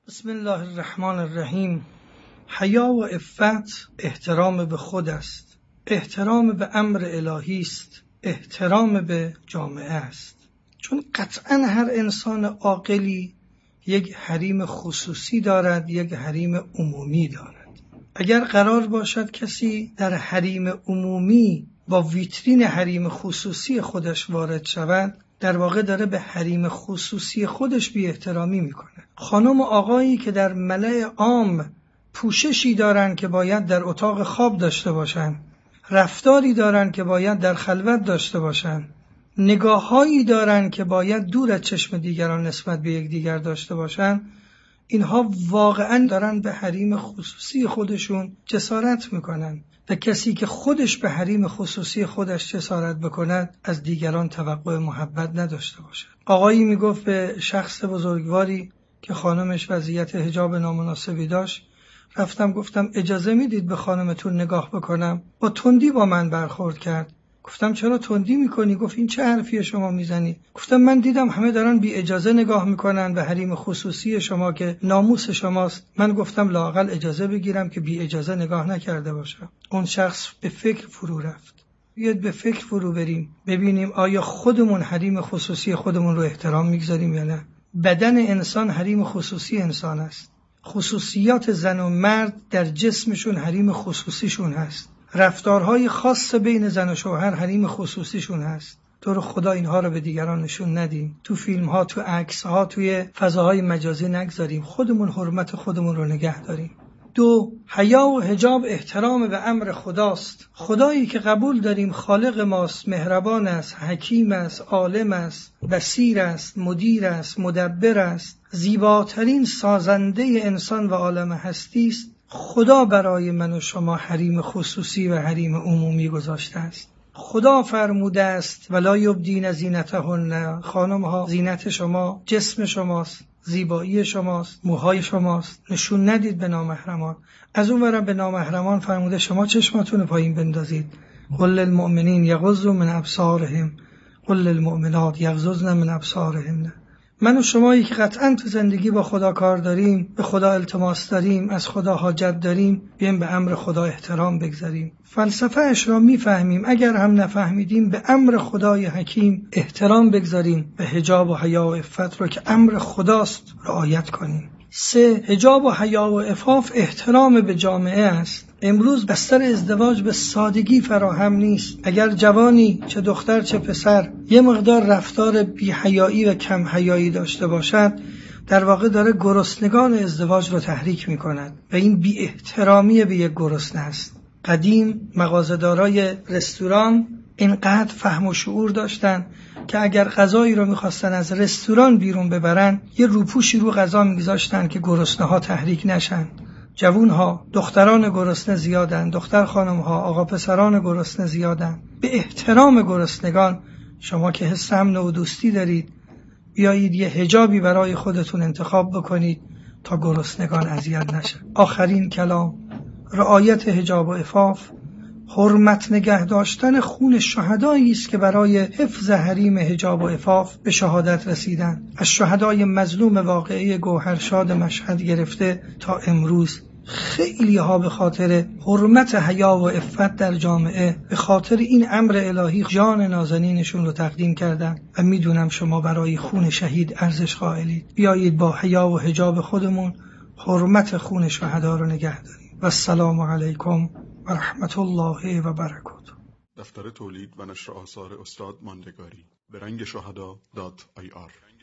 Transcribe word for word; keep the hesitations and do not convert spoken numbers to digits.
بسم الله الرحمن الرحیم. حیا و عفت احترام به خود است، احترام به امر الهی است، احترام به جامعه است. چون قطعا هر انسان عاقلی یک حریم خصوصی دارد، یک حریم عمومی دارد. اگر قرار باشد کسی در حریم عمومی با ویترین حریم خصوصی خودش وارد شود، در واقع داره به حریم خصوصی خودش بی احترامی میکنه. خانم و آقایی که در ملأ عام پوششی دارن که باید در اتاق خواب داشته باشن، رفتاری دارن که باید در خلوت داشته باشن، نگاههایی دارن که باید دور از چشم دیگران نسبت به یکدیگر داشته باشن، اینها واقعا دارن به حریم خصوصی خودشون جسارت میکنن و کسی که خودش به حریم خصوصی خودش جسارت بکند از دیگران توقع محبت نداشته باشد. آقایی میگفت به شخص بزرگواری که خانمش وضعیت حجاب نامناسبی داشت، رفتم گفتم اجازه میدید به خانمتون نگاه بکنم؟ با تندی با من برخورد کرد. گفتم چرا تندی میکنی؟ گفت این چه حرفیه شما میزنی؟ گفتم من دیدم همه دارن بی اجازه نگاه میکنن به حریم خصوصی شما که ناموس شماست. من گفتم لااقل اجازه بگیرم که بی اجازه نگاه نکرده باشم. اون شخص به فکر فرو رفت. بیاید به فکر فرو بریم، ببینیم آیا خودمون حریم خصوصی خودمون رو احترام میگذاریم یا نه. بدن انسان حریم خصوصی انسان است. خصوصیات زن و مرد در جسمشون حریم خصوصیشون هست. رفتارهای خاص بین زن و شوهر حریم خصوصیشون هست. تو رو خدا اینها رو به دیگران نشون ندیم، تو فیلم ها، تو عکس ها، توی فضاهای مجازی نگذاریم. خودمون حرمت خودمون رو نگه داریم. دو، حیا و حجاب احترام به امر خداست. خدایی که قبول داریم خالق ماست، مهربان است، حکیم است، عالم است، بصیر است، مدیر است، مدبر است، زیباترین سازنده انسان و عالم هستی است. خدا برای من و شما حریم خصوصی و حریم عمومی گذاشته است. خدا فرموده است ولا یبدین زینتهن، خانم ها زینت شما جسم شماست، زیبایی شماست، موهای شماست، نشون ندید به نامحرمان. از اون ورم به نامحرمان فرموده شما چشماتون رو پایین بندازید. قل للمؤمنین یغضوا من ابصارهم قل للمؤمنات یغضضن من ابصارهن. من و شمایی که قطعا تو زندگی با خدا کار داریم، به خدا التماس داریم، از خدا حاجت داریم، بیایم به امر خدا احترام بگذاریم. فلسفه اش را میفهمیم، اگر هم نفهمیدیم به امر خدای حکیم احترام بگذاریم، به حجاب و حیا و عفت رو که امر خداست رعایت کنیم. سه، حجاب و حیا و عفاف احترام به جامعه است. امروز بستر ازدواج به سادگی فراهم نیست. اگر جوانی چه دختر چه پسر یه مقدار رفتار بی‌حیایی و کم حیایی داشته باشد، در واقع داره گرسنگان ازدواج رو تحریک می‌کند و این بی احترامی به یک گرسنه است. قدیم مغازه‌دارای رستوران اینقدر فهم و شعور داشتن که اگر غذایی رو می‌خواستن از رستوران بیرون ببرن، یه روپوشی رو غذا می‌گذاشتن که گرسنه‌ها تحریک نشن. جوونها، دختران گرسنه زیادن، دختر خانمها، آقا پسران گرسنه زیادن. به احترام گرسنگان شما که حس امن و دوستی دارید، بیایید یه حجابی برای خودتون انتخاب بکنید تا گرسنگان اذیت نشن. آخرین کلام، رعایت حجاب و عفاف، حرمت نگه داشتن خون شهدایی است که برای حفظ حریم حجاب و عفاف به شهادت رسیدن. از شهدای مظلوم واقعه گوهرشاد مشهد گرفته تا امروز خیلی ها به خاطر حرمت حیا و عفت در جامعه، به خاطر این امر الهی جان نازنینشون رو تقدیم کردن و میدونم شما برای خون شهید ارزش قائلید. بیایید با حیا و حجاب خودمون حرمت خون شهدا رو نگه داریم. و السلام علیکم و رحمت الله و برکاته. دفتر تولید و نشر آثار استاد ماندگاری به رنگ شهدا دات آی آر